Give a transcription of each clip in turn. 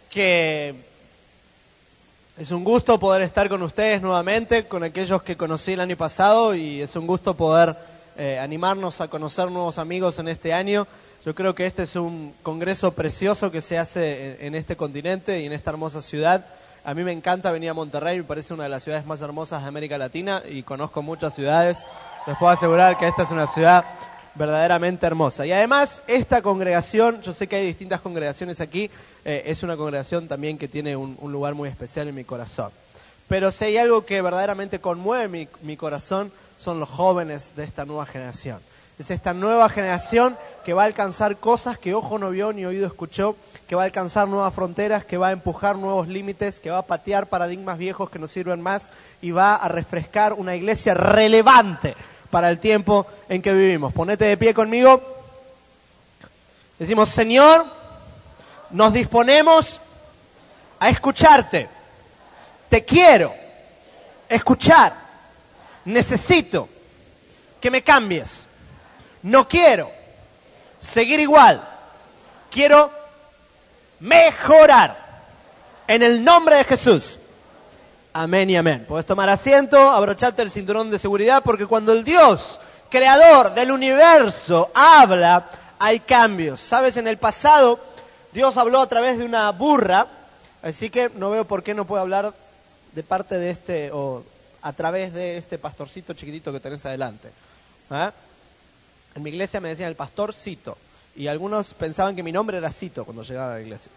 que es un gusto poder estar con ustedes nuevamente, con aquellos que conocí el año pasado, y es un gusto poder animarnos a conocer nuevos amigos en este año. Yo creo que este es un congreso precioso que se hace en este continente y en esta hermosa ciudad. A mí me encanta venir a Monterrey, me parece una de las ciudades más hermosas de América Latina y conozco muchas ciudades. Les puedo asegurar que esta es una ciudad verdaderamente hermosa. Y además, esta congregación, yo sé que hay distintas congregaciones aquí, es una congregación también que tiene un lugar muy especial en mi corazón. Pero si hay algo que verdaderamente conmueve mi corazón, son los jóvenes de esta nueva generación. Es esta nueva generación que va a alcanzar cosas que ojo no vio ni oído escuchó, que va a alcanzar nuevas fronteras, que va a empujar nuevos límites, que va a patear paradigmas viejos que no sirven más y va a refrescar una iglesia relevante para el tiempo en que vivimos. Ponete de pie conmigo. Decimos, Señor, nos disponemos a escucharte. Te quiero escuchar. Necesito que me cambies. No quiero seguir igual. Quiero mejorar. En el nombre de Jesús. Amén y amén. Puedes tomar asiento, abrocharte el cinturón de seguridad, porque cuando el Dios, creador del universo, habla, hay cambios. Sabes, en el pasado, Dios habló a través de una burra, así que no veo por qué no puedo hablar de parte de este, o a través de este pastorcito chiquitito que tenés adelante. ¿Ah? En mi iglesia me decían el pastor Cito, y algunos pensaban que mi nombre era Cito cuando llegaba a la iglesia.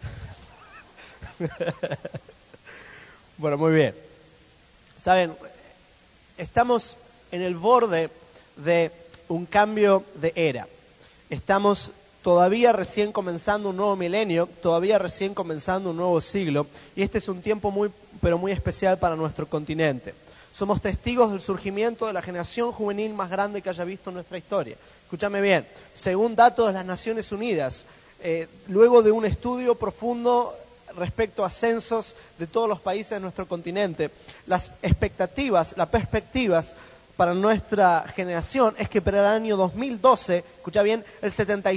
Bueno, muy bien. Saben, estamos en el borde de un cambio de era. Estamos todavía recién comenzando un nuevo milenio, todavía recién comenzando un nuevo siglo, y este es un tiempo muy, pero muy especial para nuestro continente. Somos testigos del surgimiento de la generación juvenil más grande que haya visto en nuestra historia. Escúchame bien, según datos de las Naciones Unidas, luego de un estudio profundo respecto a censos de todos los países de nuestro continente, las expectativas, las perspectivas para nuestra generación es que para el año 2012, escucha bien, el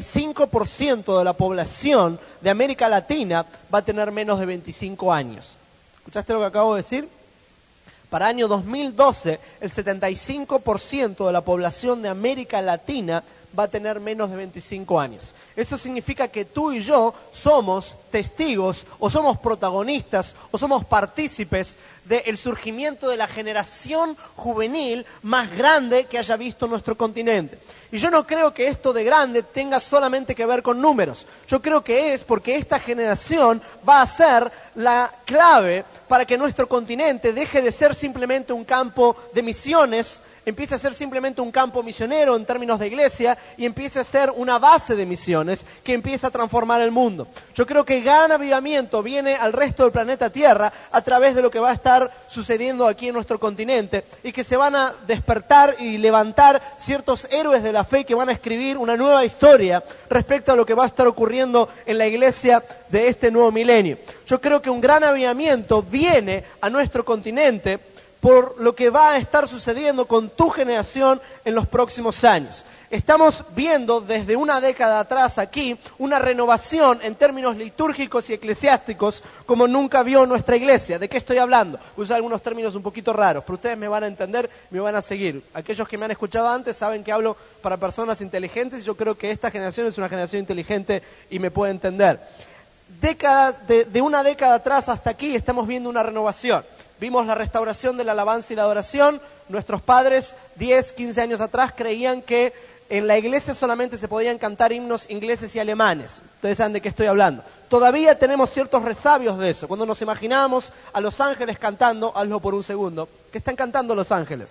75% de la población de América Latina va a tener menos de 25 años. ¿Escuchaste lo que acabo de decir? Para el año 2012, el 75% de la población de América Latina va a tener menos de 25 años. Eso significa que tú y yo somos testigos, o somos protagonistas, o somos partícipes del surgimiento de la generación juvenil más grande que haya visto nuestro continente. Y yo no creo que esto de grande tenga solamente que ver con números. Yo creo que es porque esta generación va a ser la clave para que nuestro continente deje de ser simplemente un campo de misiones, empiece a ser simplemente un campo misionero en términos de iglesia y empiece a ser una base de misiones que empieza a transformar el mundo. Yo creo que gran avivamiento viene al resto del planeta Tierra a través de lo que va a estar sucediendo aquí en nuestro continente y que se van a despertar y levantar ciertos héroes de la fe que van a escribir una nueva historia respecto a lo que va a estar ocurriendo en la iglesia de este nuevo milenio. Yo creo que un gran avivamiento viene a nuestro continente por lo que va a estar sucediendo con tu generación en los próximos años. Estamos viendo desde una década atrás aquí una renovación en términos litúrgicos y eclesiásticos como nunca vio nuestra iglesia. ¿De qué estoy hablando? Uso algunos términos un poquito raros, pero ustedes me van a entender, me van a seguir. Aquellos que me han escuchado antes saben que hablo para personas inteligentes y yo creo que esta generación es una generación inteligente y me puede entender. Décadas, de una década atrás hasta aquí estamos viendo una renovación. Vimos la restauración de la alabanza y la adoración. Nuestros padres, 10, 15 años atrás, creían que en la iglesia solamente se podían cantar himnos ingleses y alemanes. Ustedes saben de qué estoy hablando. Todavía tenemos ciertos resabios de eso. Cuando nos imaginábamos a los ángeles cantando, hazlo por un segundo, ¿qué están cantando los ángeles?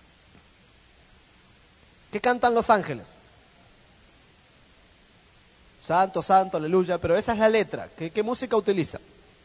¿Qué cantan los ángeles? Santo, santo, aleluya, pero esa es la letra. ¿Qué música utiliza?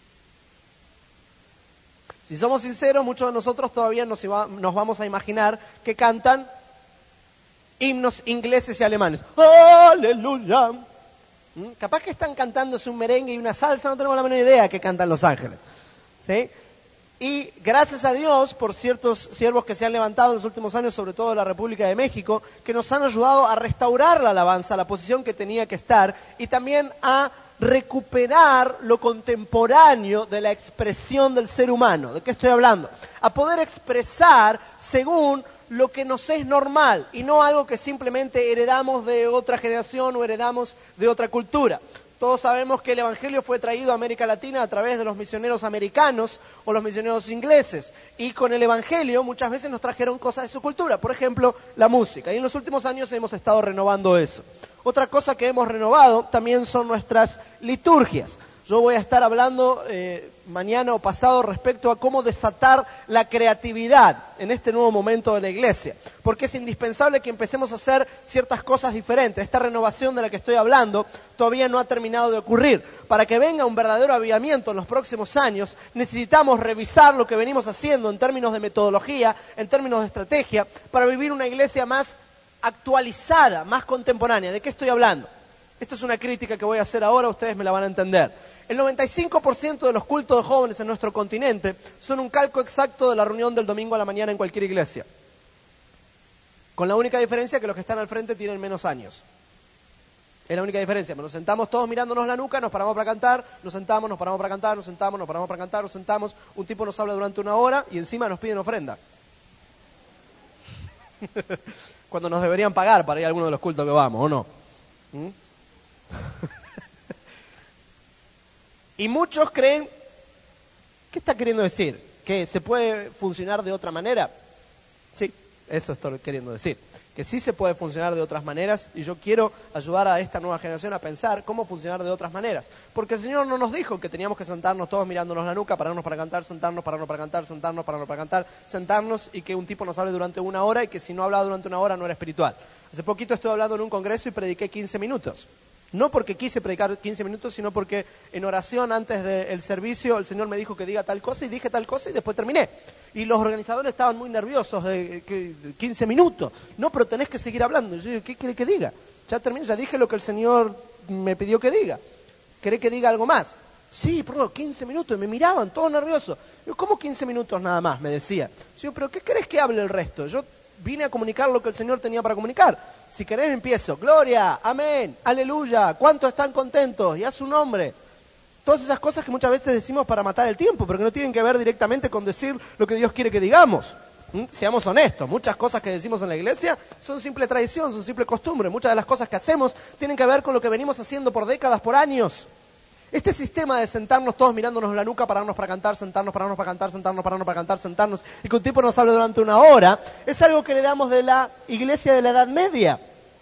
Si somos sinceros, muchos de nosotros todavía nos vamos a imaginar que cantan himnos ingleses y alemanes. ¡Aleluya! Capaz que están cantándose un merengue y una salsa, no tenemos la menor idea que cantan los ángeles. ¿Sí? Y gracias a Dios por ciertos siervos que se han levantado en los últimos años, sobre todo en la República de México, que nos han ayudado a restaurar la alabanza, a la posición que tenía que estar, y también a recuperar lo contemporáneo de la expresión del ser humano. ¿De qué estoy hablando? A poder expresar según lo que nos es normal y no algo que simplemente heredamos de otra generación o heredamos de otra cultura. Todos sabemos que el Evangelio fue traído a América Latina a través de los misioneros americanos o los misioneros ingleses. Y con el Evangelio muchas veces nos trajeron cosas de su cultura, por ejemplo, la música. Y en los últimos años hemos estado renovando eso. Otra cosa que hemos renovado también son nuestras liturgias. Yo voy a estar hablando mañana o pasado respecto a cómo desatar la creatividad en este nuevo momento de la iglesia. Porque es indispensable que empecemos a hacer ciertas cosas diferentes. Esta renovación de la que estoy hablando todavía no ha terminado de ocurrir. Para que venga un verdadero avivamiento en los próximos años, necesitamos revisar lo que venimos haciendo en términos de metodología, en términos de estrategia, para vivir una iglesia más actualizada, más contemporánea. ¿De qué estoy hablando? Esto es una crítica que voy a hacer ahora, ustedes me la van a entender. El 95% de los cultos de jóvenes en nuestro continente son un calco exacto de la reunión del domingo a la mañana en cualquier iglesia. Con la única diferencia que los que están al frente tienen menos años. Es la única diferencia. Nos sentamos todos mirándonos la nuca, nos paramos para cantar, nos sentamos, nos paramos para cantar, nos sentamos, nos paramos para cantar, nos sentamos. Un tipo nos habla durante una hora y encima nos piden ofrenda. Cuando nos deberían pagar para ir a alguno de los cultos que vamos, ¿o no? Y muchos creen, ¿qué está queriendo decir? ¿Que se puede funcionar de otra manera? Sí, eso estoy queriendo decir. Que sí se puede funcionar de otras maneras y yo quiero ayudar a esta nueva generación a pensar cómo funcionar de otras maneras. Porque el Señor no nos dijo que teníamos que sentarnos todos mirándonos la nuca, pararnos para cantar, sentarnos, pararnos para cantar, sentarnos, pararnos para cantar, sentarnos y que un tipo nos hable durante una hora y que si no hablaba durante una hora no era espiritual. Hace poquito estuve hablando en un congreso y prediqué 15 minutos. No porque quise predicar 15 minutos, sino porque en oración antes del servicio el Señor me dijo que diga tal cosa y dije tal cosa y después terminé. Y los organizadores estaban muy nerviosos de que 15 minutos. No, pero tenés que seguir hablando. Yo digo, ¿qué quiere que diga? Ya terminé, ya dije lo que el Señor me pidió que diga. ¿Querés que diga algo más? Sí, pero 15 minutos. Y me miraban todos nerviosos. Yo, ¿cómo 15 minutos nada más? Me decía. Yo, ¿pero qué querés que hable el resto? Yo vine a comunicar lo que el Señor tenía para comunicar. Si querés empiezo. Gloria, amén, aleluya, ¿cuántos están contentos? Y a su nombre. Todas esas cosas que muchas veces decimos para matar el tiempo, pero que no tienen que ver directamente con decir lo que Dios quiere que digamos. Seamos honestos, muchas cosas que decimos en la iglesia son simple tradición, son simple costumbre. Muchas de las cosas que hacemos tienen que ver con lo que venimos haciendo por décadas, por años. Este sistema de sentarnos todos mirándonos la nuca, pararnos para cantar, sentarnos, pararnos para cantar, sentarnos, pararnos para cantar, sentarnos, y que un tipo nos hable durante una hora, es algo que heredamos de la iglesia de la Edad Media.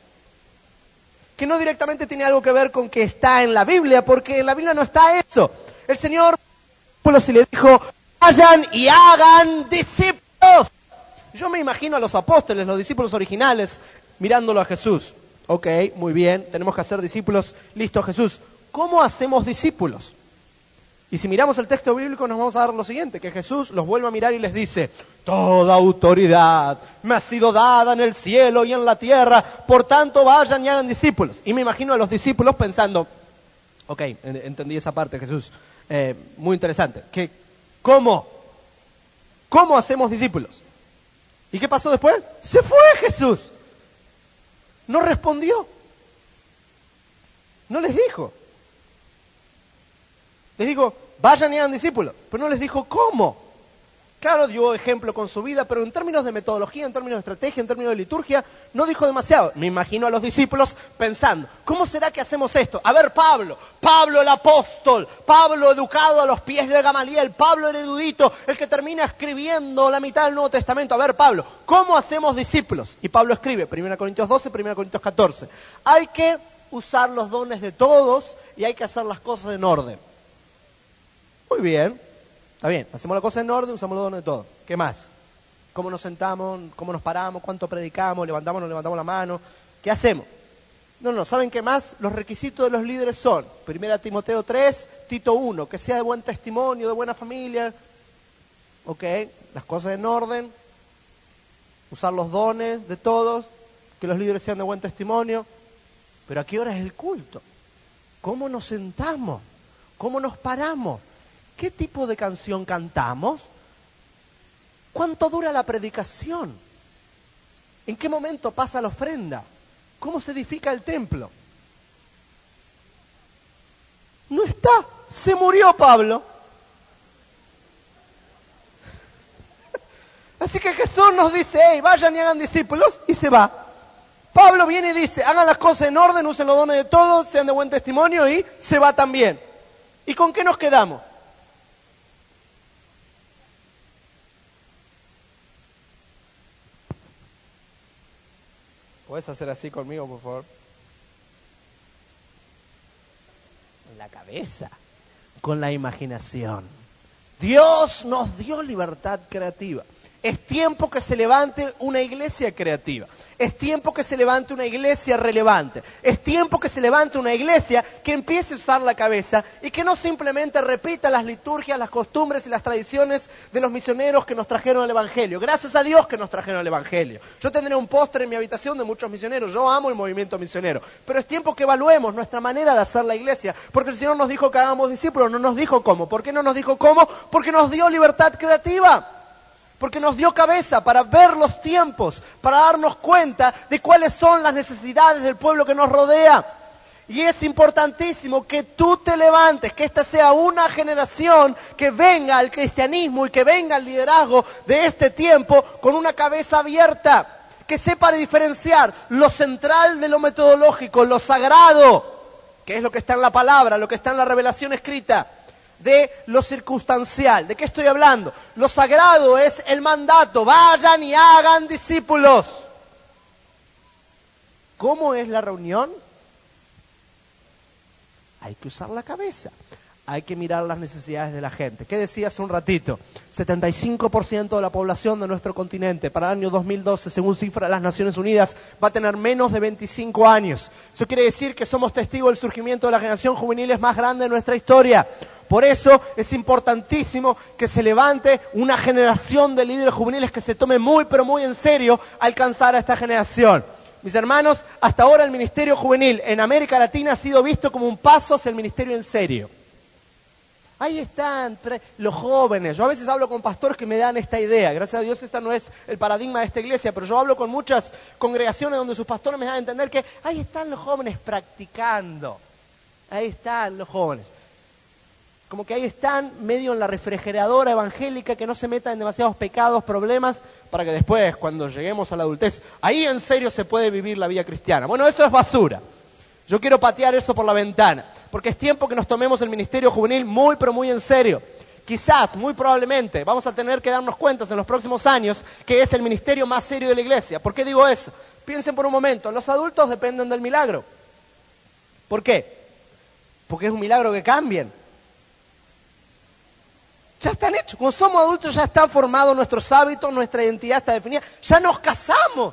Que no directamente tiene algo que ver con que está en la Biblia, porque en la Biblia no está eso. El Señor, pues, le dijo, vayan y hagan discípulos. Yo me imagino a los apóstoles, los discípulos originales, mirándolo a Jesús. Ok, muy bien, tenemos que hacer discípulos, listo Jesús. ¿Cómo hacemos discípulos? Y si miramos el texto bíblico nos vamos a dar lo siguiente, que Jesús los vuelve a mirar y les dice, toda autoridad me ha sido dada en el cielo y en la tierra, por tanto vayan y hagan discípulos. Y me imagino a los discípulos pensando, ok, entendí esa parte Jesús, muy interesante, que ¿cómo hacemos discípulos? ¿Y qué pasó después? Se fue Jesús, no respondió, no les dijo. Les digo, vayan y hagan discípulos, pero no les dijo cómo. Claro, dio ejemplo con su vida, pero en términos de metodología, en términos de estrategia, en términos de liturgia, no dijo demasiado. Me imagino a los discípulos pensando, ¿cómo será que hacemos esto? A ver, Pablo el apóstol, Pablo educado a los pies de Gamaliel, Pablo el erudito, el que termina escribiendo la mitad del Nuevo Testamento. A ver, Pablo, ¿cómo hacemos discípulos? Y Pablo escribe, 1 Corintios 12, 1 Corintios 14. Hay que usar los dones de todos y hay que hacer las cosas en orden. Muy bien, está bien, hacemos la cosa en orden, usamos los dones de todo. ¿Qué más? ¿Cómo nos sentamos? ¿Cómo nos paramos? ¿Cuánto predicamos? ¿Levantamos o no levantamos la mano? ¿Qué hacemos? No, ¿saben qué más? Los requisitos de los líderes son, 1 Timoteo 3, Tito 1, que sea de buen testimonio, de buena familia. Ok, las cosas en orden, usar los dones de todos, que los líderes sean de buen testimonio. Pero ¿a qué hora es el culto? ¿Cómo nos sentamos? ¿Cómo nos paramos? ¿Qué tipo de canción cantamos? ¿Cuánto dura la predicación? ¿En qué momento pasa la ofrenda? ¿Cómo se edifica el templo? está, se murió Pablo. Así que Jesús nos dice, hey, vayan y hagan discípulos, y se va. Pablo viene y dice, hagan las cosas en orden, usen los dones de todos, sean de buen testimonio, y se va también. ¿Y con qué nos quedamos? ¿Puedes hacer así conmigo, por favor? Con la cabeza, con la imaginación. Dios nos dio libertad creativa. Es tiempo que se levante una iglesia creativa. Es tiempo que se levante una iglesia relevante. Es tiempo que se levante una iglesia que empiece a usar la cabeza y que no simplemente repita las liturgias, las costumbres y las tradiciones de los misioneros que nos trajeron el Evangelio. Gracias a Dios que nos trajeron el Evangelio. Yo tendré un póster en mi habitación de muchos misioneros. Yo amo el movimiento misionero. Pero es tiempo que evaluemos nuestra manera de hacer la iglesia. Porque el Señor nos dijo que hagamos discípulos, no nos dijo cómo. ¿Por qué no nos dijo cómo? Porque nos dio libertad creativa. Porque nos dio cabeza para ver los tiempos, para darnos cuenta de cuáles son las necesidades del pueblo que nos rodea. Y es importantísimo que tú te levantes, que esta sea una generación que venga al cristianismo y que venga al liderazgo de este tiempo con una cabeza abierta, que sepa diferenciar lo central de lo metodológico, lo sagrado, que es lo que está en la palabra, lo que está en la revelación escrita, de lo circunstancial. ¿De qué estoy hablando? Lo sagrado es el mandato, vayan y hagan discípulos. ¿Cómo es la reunión? Hay que usar la cabeza, hay que mirar las necesidades de la gente. ¿Qué decía hace un ratito? 75% de la población de nuestro continente para el año 2012, según cifras de las Naciones Unidas, va a tener menos de 25 años. Eso quiere decir que somos testigos del surgimiento de la generación juvenil más grande de nuestra historia. Por eso es importantísimo que se levante una generación de líderes juveniles que se tome muy, pero muy en serio alcanzar a esta generación. Mis hermanos, hasta ahora el ministerio juvenil en América Latina ha sido visto como un paso hacia el ministerio en serio. Ahí están los jóvenes. Yo a veces hablo con pastores que me dan esta idea. Gracias a Dios ese no es el paradigma de esta iglesia, pero yo hablo con muchas congregaciones donde sus pastores me dan a entender que ahí están los jóvenes practicando. Ahí están los jóvenes. Como que ahí están medio en la refrigeradora evangélica, que no se metan en demasiados pecados, problemas, para que después, cuando lleguemos a la adultez, ahí en serio se puede vivir la vida cristiana. Bueno, eso es basura. Yo quiero patear eso por la ventana, porque es tiempo que nos tomemos el ministerio juvenil muy, pero muy en serio. Quizás, muy probablemente, vamos a tener que darnos cuenta en los próximos años que es el ministerio más serio de la iglesia. ¿Por qué digo eso? Piensen por un momento, los adultos dependen del milagro. ¿Por qué? Porque es un milagro que cambien. Ya están hechos. Como somos adultos ya están formados nuestros hábitos, nuestra identidad está definida. Ya nos casamos.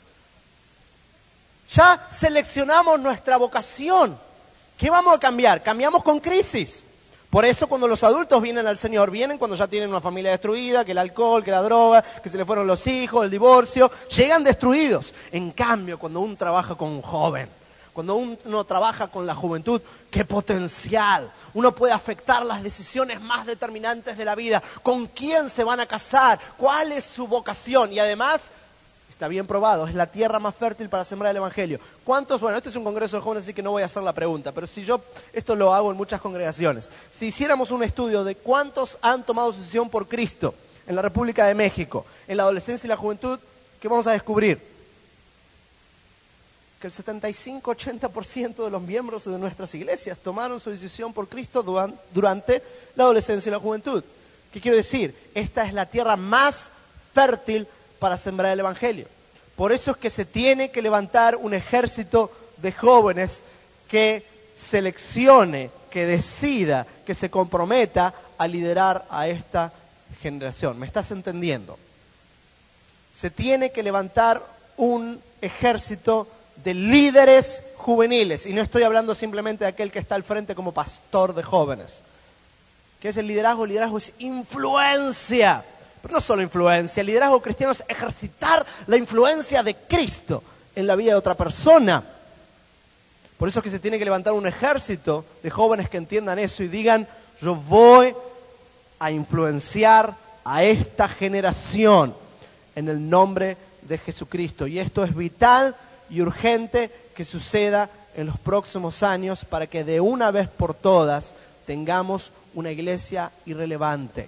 Ya seleccionamos nuestra vocación. ¿Qué vamos a cambiar? Cambiamos con crisis. Por eso cuando los adultos vienen al Señor, vienen cuando ya tienen una familia destruida, que el alcohol, que la droga, que se le fueron los hijos, el divorcio, llegan destruidos. En cambio, cuando uno trabaja con un joven, cuando uno trabaja con la juventud, ¡qué potencial! Uno puede afectar las decisiones más determinantes de la vida. ¿Con quién se van a casar? ¿Cuál es su vocación? Y además, está bien probado, es la tierra más fértil para sembrar el Evangelio. ¿Cuántos? Bueno, este es un congreso de jóvenes, así que no voy a hacer la pregunta, pero si yo, esto lo hago en muchas congregaciones, si hiciéramos un estudio de cuántos han tomado su decisión por Cristo en la República de México, en la adolescencia y la juventud, ¿qué vamos a descubrir? Que el 75-80% de los miembros de nuestras iglesias tomaron su decisión por Cristo durante la adolescencia y la juventud. ¿Qué quiero decir? Esta es la tierra más fértil para sembrar el Evangelio. Por eso es que se tiene que levantar un ejército de jóvenes que seleccione, que decida, que se comprometa a liderar a esta generación. ¿Me estás entendiendo? Se tiene que levantar un ejército de líderes juveniles, y no estoy hablando simplemente de aquel que está al frente como pastor de jóvenes. ¿Qué es el liderazgo? El liderazgo es influencia, pero no solo influencia. El liderazgo cristiano es ejercitar la influencia de Cristo en la vida de otra persona. Por eso es que se tiene que levantar un ejército de jóvenes que entiendan eso y digan, yo voy a influenciar a esta generación en el nombre de Jesucristo. Y esto es vital y urgente que suceda en los próximos años para que de una vez por todas tengamos una iglesia irrelevante.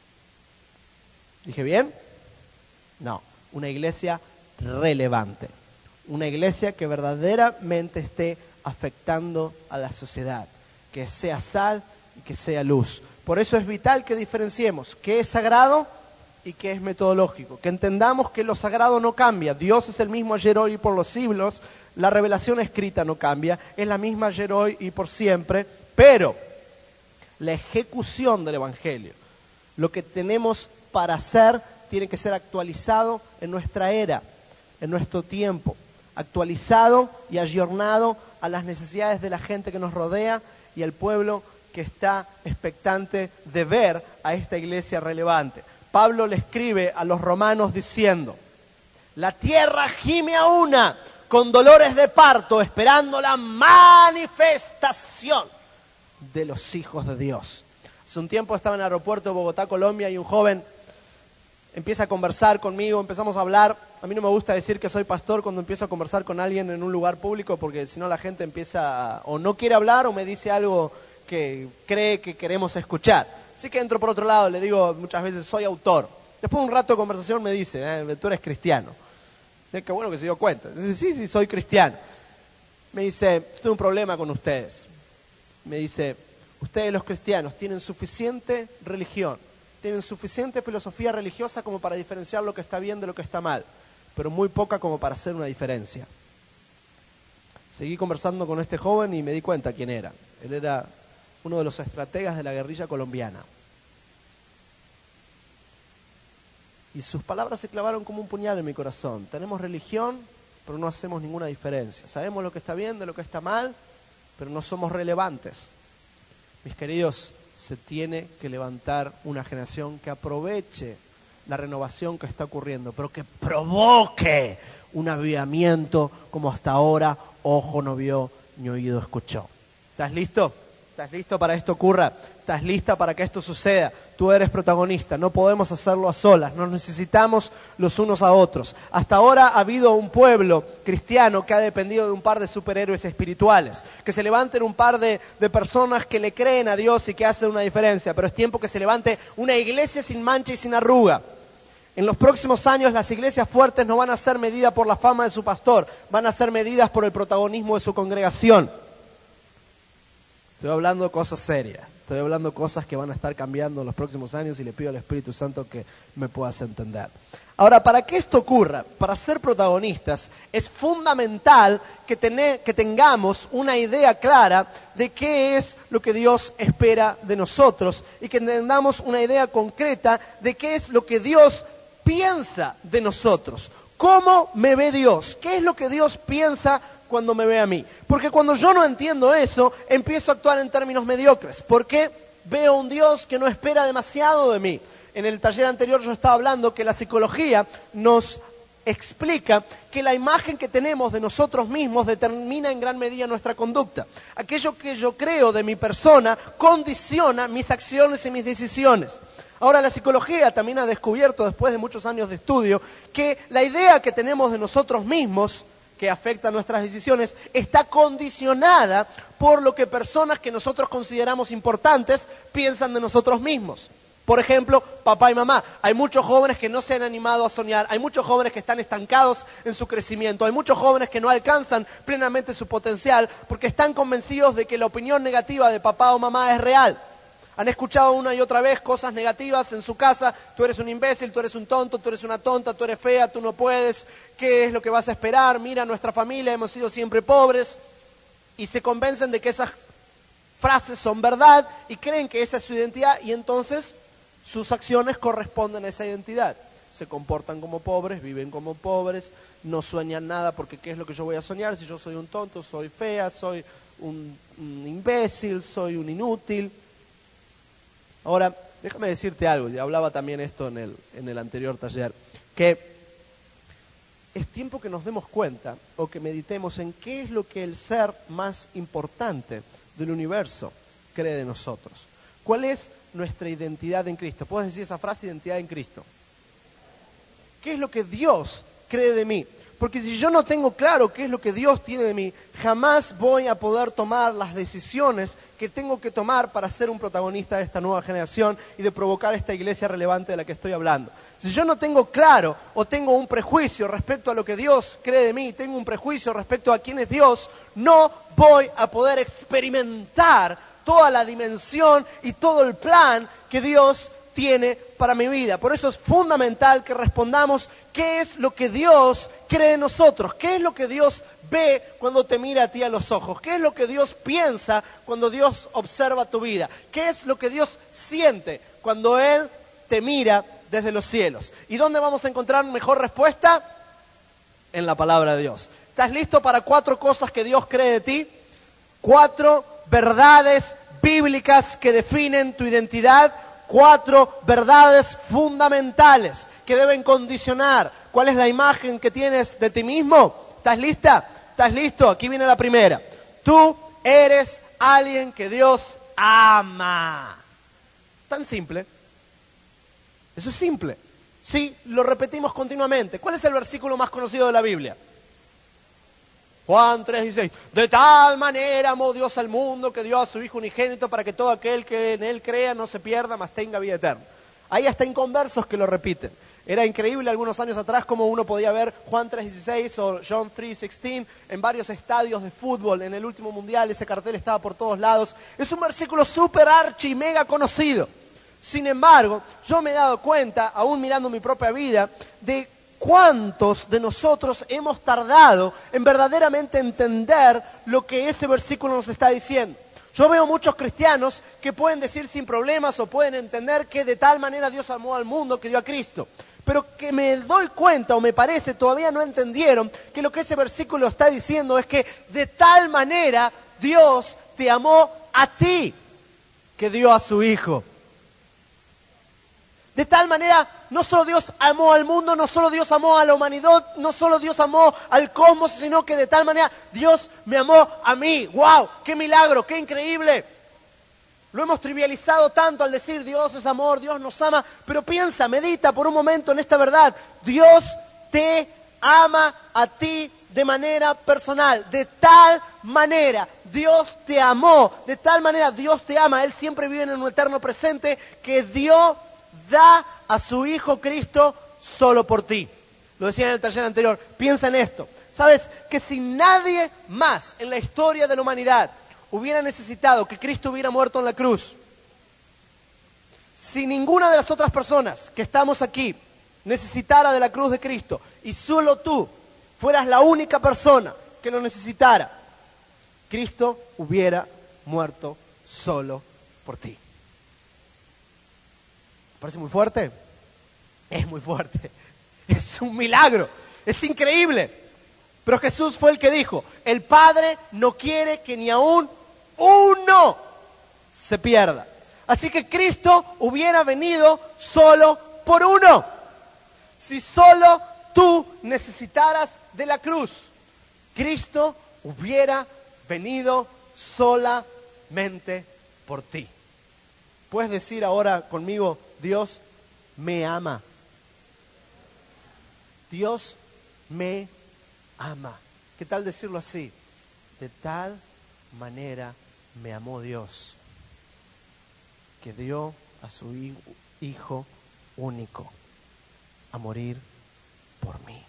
¿Dije bien? No, una iglesia relevante. Una iglesia que verdaderamente esté afectando a la sociedad, que sea sal y que sea luz. Por eso es vital que diferenciemos qué es sagrado y qué es metodológico, que entendamos que lo sagrado no cambia. Dios es el mismo ayer, hoy y por los siglos. La revelación escrita no cambia, es la misma ayer, hoy y por siempre, pero la ejecución del Evangelio, lo que tenemos para hacer, tiene que ser actualizado en nuestra era, en nuestro tiempo, actualizado y ayornado a las necesidades de la gente que nos rodea y al pueblo que está expectante de ver a esta iglesia relevante. Pablo le escribe a los romanos diciendo: la tierra gime a una con dolores de parto, esperando la manifestación de los hijos de Dios. Hace un tiempo estaba en el aeropuerto de Bogotá, Colombia, y un joven empieza a conversar conmigo, empezamos a hablar. A mí no me gusta decir que soy pastor cuando empiezo a conversar con alguien en un lugar público, porque si no la gente empieza o no quiere hablar o me dice algo que cree que queremos escuchar. Así que entro por otro lado, le digo muchas veces: soy autor. Después de un rato de conversación me dice: tú eres cristiano. Qué bueno que se dio cuenta. Dice: sí, soy cristiano. Me dice: tengo un problema con ustedes. Me dice: ustedes los cristianos tienen suficiente religión, tienen suficiente filosofía religiosa como para diferenciar lo que está bien de lo que está mal, pero muy poca como para hacer una diferencia. Seguí conversando con este joven y me di cuenta quién era. Él era uno de los estrategas de la guerrilla colombiana. Y sus palabras se clavaron como un puñal en mi corazón. Tenemos religión, pero no hacemos ninguna diferencia. Sabemos lo que está bien de lo que está mal, pero no somos relevantes. Mis queridos, se tiene que levantar una generación que aproveche la renovación que está ocurriendo, pero que provoque un avivamiento como hasta ahora ojo no vio ni oído escuchó. ¿Estás listo? ¿Estás listo para que esto ocurra? ¿Estás lista para que esto suceda? Tú eres protagonista, no podemos hacerlo a solas, nos necesitamos los unos a otros. Hasta ahora ha habido un pueblo cristiano que ha dependido de un par de superhéroes espirituales, que se levanten un par de personas que le creen a Dios y que hacen una diferencia, pero es tiempo que se levante una iglesia sin mancha y sin arruga. En los próximos años las iglesias fuertes no van a ser medidas por la fama de su pastor, van a ser medidas por el protagonismo de su congregación. Estoy hablando cosas serias, estoy hablando cosas que van a estar cambiando en los próximos años y le pido al Espíritu Santo que me puedas entender. Ahora, para que esto ocurra, para ser protagonistas, es fundamental que tengamos una idea clara de qué es lo que Dios espera de nosotros y que tengamos una idea concreta de qué es lo que Dios piensa de nosotros. ¿Cómo me ve Dios? ¿Qué es lo que Dios piensa cuando me ve a mí? Porque cuando yo no entiendo eso, empiezo a actuar en términos mediocres. ¿Por qué? Veo un Dios que no espera demasiado de mí. En el taller anterior yo estaba hablando que la psicología nos explica que la imagen que tenemos de nosotros mismos determina en gran medida nuestra conducta. Aquello que yo creo de mi persona condiciona mis acciones y mis decisiones. Ahora, la psicología también ha descubierto, después de muchos años de estudio, que la idea que tenemos de nosotros mismos, que afecta nuestras decisiones, está condicionada por lo que personas que nosotros consideramos importantes piensan de nosotros mismos. Por ejemplo, papá y mamá. Hay muchos jóvenes que no se han animado a soñar, hay muchos jóvenes que están estancados en su crecimiento, hay muchos jóvenes que no alcanzan plenamente su potencial porque están convencidos de que la opinión negativa de papá o mamá es real. Han escuchado una y otra vez cosas negativas en su casa: tú eres un imbécil, tú eres un tonto, tú eres una tonta, tú eres fea, tú no puedes, ¿qué es lo que vas a esperar? Mira, nuestra familia, hemos sido siempre pobres. Y se convencen de que esas frases son verdad y creen que esa es su identidad y entonces sus acciones corresponden a esa identidad. Se comportan como pobres, viven como pobres, no sueñan nada porque ¿qué es lo que yo voy a soñar si yo soy un tonto, soy fea, soy un imbécil, soy un inútil? Ahora, déjame decirte algo, y hablaba también esto en el anterior taller, que es tiempo que nos demos cuenta o que meditemos en qué es lo que el ser más importante del universo cree de nosotros. ¿Cuál es nuestra identidad en Cristo? ¿Puedes decir esa frase, identidad en Cristo? ¿Qué es lo que Dios cree de mí? Porque si yo no tengo claro qué es lo que Dios tiene de mí, jamás voy a poder tomar las decisiones que tengo que tomar para ser un protagonista de esta nueva generación y de provocar esta iglesia relevante de la que estoy hablando. Si yo no tengo claro o tengo un prejuicio respecto a lo que Dios cree de mí, tengo un prejuicio respecto a quién es Dios, no voy a poder experimentar toda la dimensión y todo el plan que Dios tiene para mi vida. Por eso es fundamental que respondamos qué es lo que Dios cree de nosotros, qué es lo que Dios ve cuando te mira a ti a los ojos, qué es lo que Dios piensa cuando Dios observa tu vida, qué es lo que Dios siente cuando Él te mira desde los cielos. ¿Y dónde vamos a encontrar mejor respuesta? En la palabra de Dios. ¿Estás listo para 4 cosas que Dios cree de ti? 4 verdades bíblicas que definen tu identidad. 4 verdades fundamentales que deben condicionar cuál es la imagen que tienes de ti mismo. ¿Estás lista? ¿Estás listo? Aquí viene la primera. Tú eres alguien que Dios ama. Tan simple. Eso es simple. Sí, lo repetimos continuamente. ¿Cuál es el versículo más conocido de la Biblia? Juan 3:16. De tal manera amó Dios al mundo que dio a su Hijo unigénito para que todo aquel que en Él crea no se pierda, mas tenga vida eterna. Hay hasta inconversos que lo repiten. Era increíble algunos años atrás cómo uno podía ver Juan 3:16 o John 3:16 en varios estadios de fútbol. En el último mundial ese cartel estaba por todos lados. Es un versículo súper archi mega conocido. Sin embargo, yo me he dado cuenta, aún mirando mi propia vida, de ¿cuántos de nosotros hemos tardado en verdaderamente entender lo que ese versículo nos está diciendo? Yo veo muchos cristianos que pueden decir sin problemas o pueden entender que de tal manera Dios amó al mundo que dio a Cristo. Pero que me doy cuenta o me parece todavía no entendieron que lo que ese versículo está diciendo es que de tal manera Dios te amó a ti que dio a su Hijo. De tal manera, no solo Dios amó al mundo, no solo Dios amó a la humanidad, no solo Dios amó al cosmos, sino que de tal manera Dios me amó a mí. ¡Wow! ¡Qué milagro! ¡Qué increíble! Lo hemos trivializado tanto al decir Dios es amor, Dios nos ama, pero piensa, medita por un momento en esta verdad. Dios te ama a ti de manera personal, de tal manera Dios te amó, de tal manera Dios te ama. Él siempre vive en un eterno presente que da a su Hijo Cristo solo por ti. Lo decía en el taller anterior. Piensa en esto. ¿Sabes? Que si nadie más en la historia de la humanidad hubiera necesitado que Cristo hubiera muerto en la cruz, si ninguna de las otras personas que estamos aquí necesitara de la cruz de Cristo y solo tú fueras la única persona que lo necesitara, Cristo hubiera muerto solo por ti. ¿Parece muy fuerte? Es muy fuerte. Es un milagro. Es increíble. Pero Jesús fue el que dijo, el Padre no quiere que ni aún uno se pierda. Así que Cristo hubiera venido solo por uno. Si solo tú necesitaras de la cruz, Cristo hubiera venido solamente por ti. ¿Puedes decir ahora conmigo, Dios me ama? Dios me ama. ¿Qué tal decirlo así? De tal manera me amó Dios, que dio a su Hijo único a morir por mí.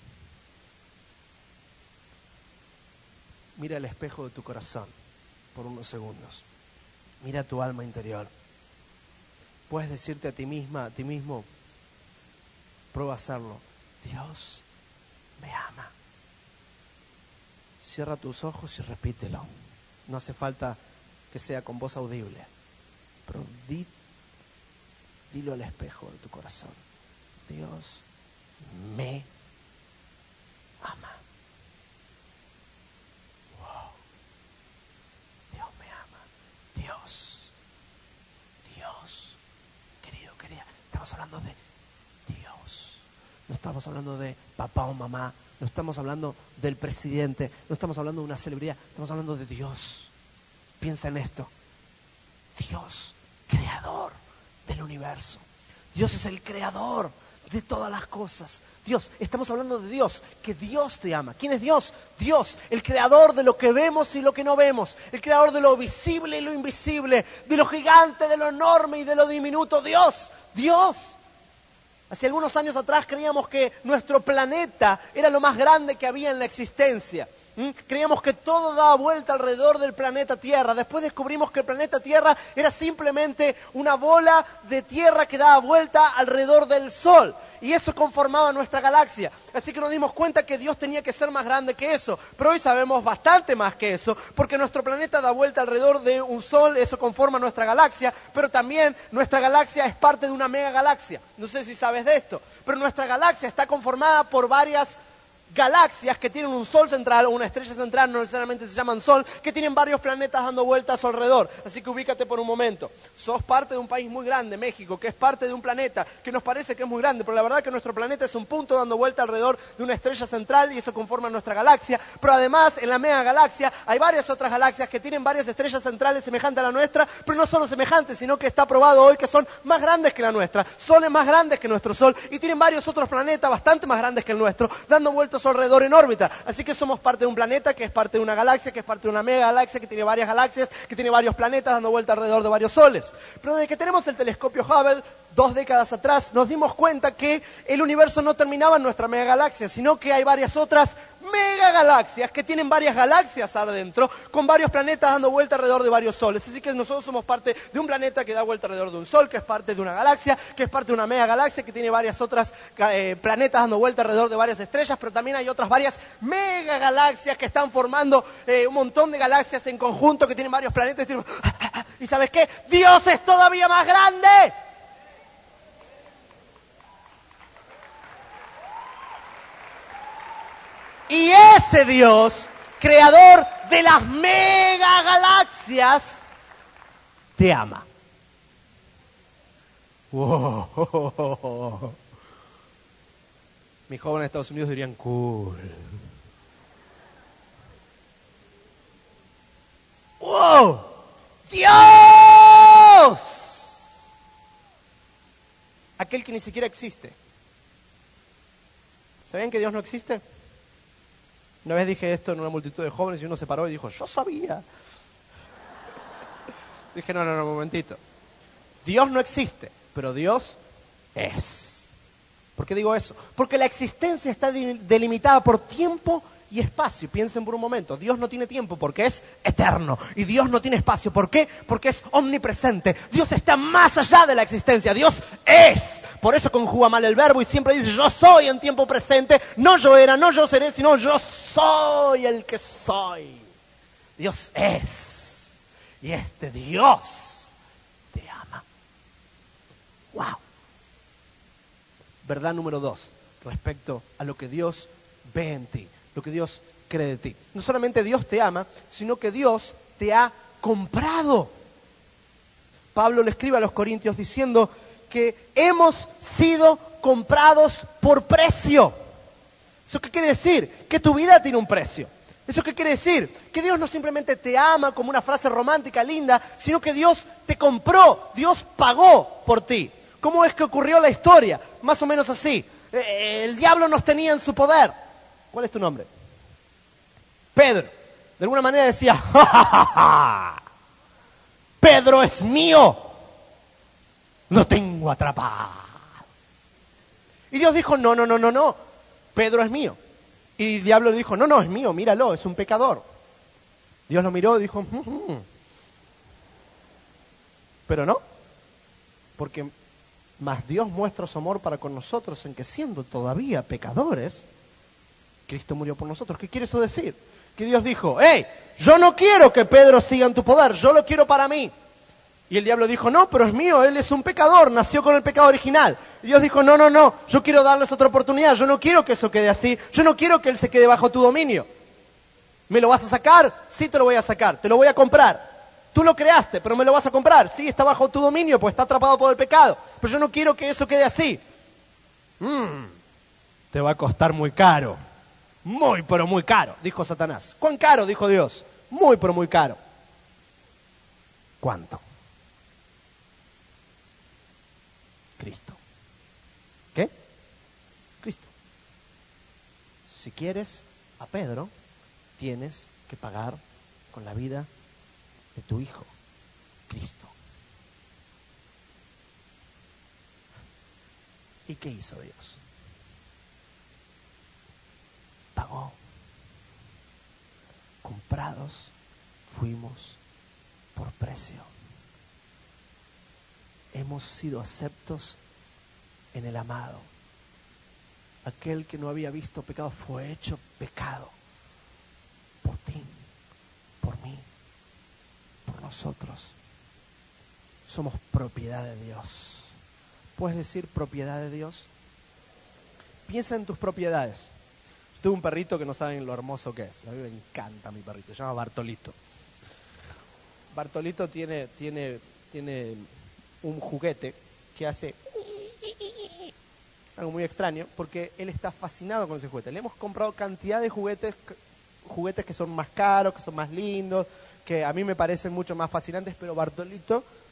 Mira el espejo de tu corazón por unos segundos. Mira tu alma interior. Puedes decirte a ti misma, a ti mismo, prueba a hacerlo. Dios me ama. Cierra tus ojos y repítelo. No hace falta que sea con voz audible, pero dilo al espejo de tu corazón. Dios me ama. Wow. Dios me ama. Dios. Querido, querida, estamos hablando de Dios. No estamos hablando de papá o mamá. No estamos hablando del presidente. No estamos hablando de una celebridad. Estamos hablando de Dios. Piensa en esto. Dios, creador del universo. Dios es el creador de todas las cosas. Dios, estamos hablando de Dios, que Dios te ama. ¿Quién es Dios? Dios, el creador de lo que vemos y lo que no vemos, el creador de lo visible y lo invisible, de lo gigante, de lo enorme y de lo diminuto. Dios, Dios. Hace algunos años atrás creíamos que nuestro planeta era lo más grande que había en la existencia. Creíamos que todo daba vuelta alrededor del planeta Tierra. Después descubrimos que el planeta Tierra era simplemente una bola de tierra que daba vuelta alrededor del Sol. Y eso conformaba nuestra galaxia. Así que nos dimos cuenta que Dios tenía que ser más grande que eso. Pero hoy sabemos bastante más que eso, porque nuestro planeta da vuelta alrededor de un Sol, eso conforma nuestra galaxia, pero también nuestra galaxia es parte de una megagalaxia. No sé si sabes de esto, pero nuestra galaxia está conformada por varias galaxias que tienen un sol central o una estrella central, no necesariamente se llaman sol, que tienen varios planetas dando vueltas a su alrededor. Así que ubícate por un momento. Sos parte de un país muy grande, México, que es parte de un planeta que nos parece que es muy grande, pero la verdad que nuestro planeta es un punto dando vuelta alrededor de una estrella central y eso conforma nuestra galaxia. Pero además, en la megagalaxia hay varias otras galaxias que tienen varias estrellas centrales semejantes a la nuestra, pero no solo semejantes, sino que está probado hoy que son más grandes que la nuestra, soles más grandes que nuestro Sol y tienen varios otros planetas bastante más grandes que el nuestro, dando vueltas a su alrededor en órbita. Así que somos parte de un planeta que es parte de una galaxia, que es parte de una megagalaxia, que tiene varias galaxias, que tiene varios planetas dando vuelta alrededor de varios soles. Pero desde que tenemos el telescopio Hubble, 2 décadas atrás, nos dimos cuenta que el universo no terminaba en nuestra megagalaxia, sino que hay varias otras megagalaxias que tienen varias galaxias adentro, con varios planetas dando vuelta alrededor de varios soles. Así que nosotros somos parte de un planeta que da vuelta alrededor de un sol, que es parte de una galaxia, que es parte de una megagalaxia, que tiene varias otras planetas dando vuelta alrededor de varias estrellas, pero también hay otras varias megagalaxias que están formando un montón de galaxias en conjunto, que tienen varios planetas. ¿Y sabes qué? ¡Dios es todavía más grande! Y ese Dios, creador de las megagalaxias, te ama. Wow. Mis jóvenes de Estados Unidos dirían cool. ¡Wow! ¡Dios! Aquel que ni siquiera existe. ¿Sabían que Dios no existe? Una vez dije esto en una multitud de jóvenes y uno se paró y dijo, yo sabía. Dije, no, un momentito. Dios no existe, pero Dios es. ¿Por qué digo eso? Porque la existencia está delimitada por tiempo y espacio. Piensen por un momento, Dios no tiene tiempo porque es eterno. Y Dios no tiene espacio, ¿por qué? Porque es omnipresente. Dios está más allá de la existencia, Dios es. Por eso conjuga mal el verbo y siempre dice, yo soy en tiempo presente. No yo era, no yo seré, sino yo soy el que soy. Dios es. Y este Dios te ama. ¡Wow! Verdad número 2, respecto a lo que Dios ve en ti, lo que Dios cree de ti. No solamente Dios te ama, sino que Dios te ha comprado. Pablo le escribe a los Corintios diciendo que hemos sido comprados por precio. ¿Eso qué quiere decir? Que tu vida tiene un precio. ¿Eso qué quiere decir? Que Dios no simplemente te ama como una frase romántica linda, sino que Dios te compró, Dios pagó por ti. ¿Cómo es que ocurrió la historia? Más o menos así. El diablo nos tenía en su poder. ¿Cuál es tu nombre? Pedro. De alguna manera decía, ¡ja, ja, ja, ja! Pedro es mío. Lo tengo atrapado. Y Dios dijo, no. Pedro es mío. Y el diablo le dijo, no, es mío, míralo, es un pecador. Dios lo miró y dijo, pero no. Porque más Dios muestra su amor para con nosotros en que siendo todavía pecadores, Cristo murió por nosotros. ¿Qué quiere eso decir? Que Dios dijo, hey, yo no quiero que Pedro siga en tu poder, yo lo quiero para mí. Y el diablo dijo, no, pero es mío, él es un pecador, nació con el pecado original. Y Dios dijo, no, yo quiero darles otra oportunidad, yo no quiero que eso quede así, yo no quiero que él se quede bajo tu dominio. ¿Me lo vas a sacar? Sí, te lo voy a sacar, te lo voy a comprar. Tú lo creaste, pero me lo vas a comprar. Sí, está bajo tu dominio, pues está atrapado por el pecado. Pero yo no quiero que eso quede así. Te va a costar muy caro. Muy, pero muy caro, dijo Satanás. ¿Cuán caro? Dijo Dios. Muy, pero muy caro. ¿Cuánto? Cristo. ¿Qué? Si quieres a Pedro, tienes que pagar con la vida de tu hijo, Cristo. ¿Y qué hizo Dios? Pagó. Comprados fuimos por precio. Hemos sido aceptos en el amado. Aquel que no había visto pecado fue hecho pecado por ti, por mí, por nosotros. Somos propiedad de Dios. ¿Puedes decir propiedad de Dios? Piensa en tus propiedades. Yo tuve un perrito que no saben lo hermoso que es. A mí me encanta mi perrito. Se llama Bartolito. Bartolito tiene un juguete que hace... Es algo muy extraño porque él está fascinado con ese juguete. Le hemos comprado cantidad de juguetes que son más caros, que son más lindos, que a mí me parecen mucho más fascinantes, pero Bartolito